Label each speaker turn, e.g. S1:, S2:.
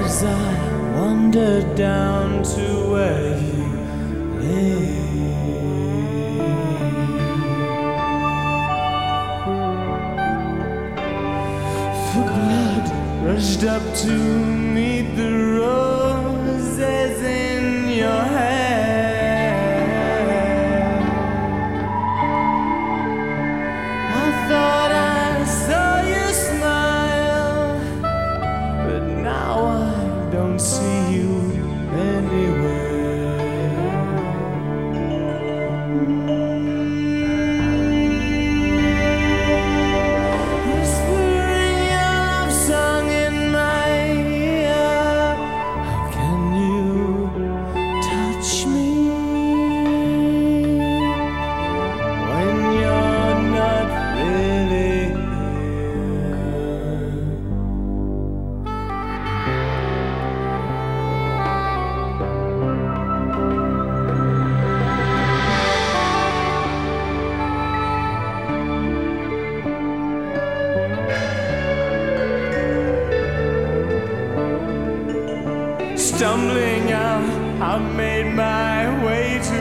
S1: as I wander down to where you lay. The blood rushed up to meet the roses in your hair. I thought I saw you smile, but now I don't see you anywhere. Whispering your love song in my ear. How can you touch me when you're not really here? Stumbling out, I made my way to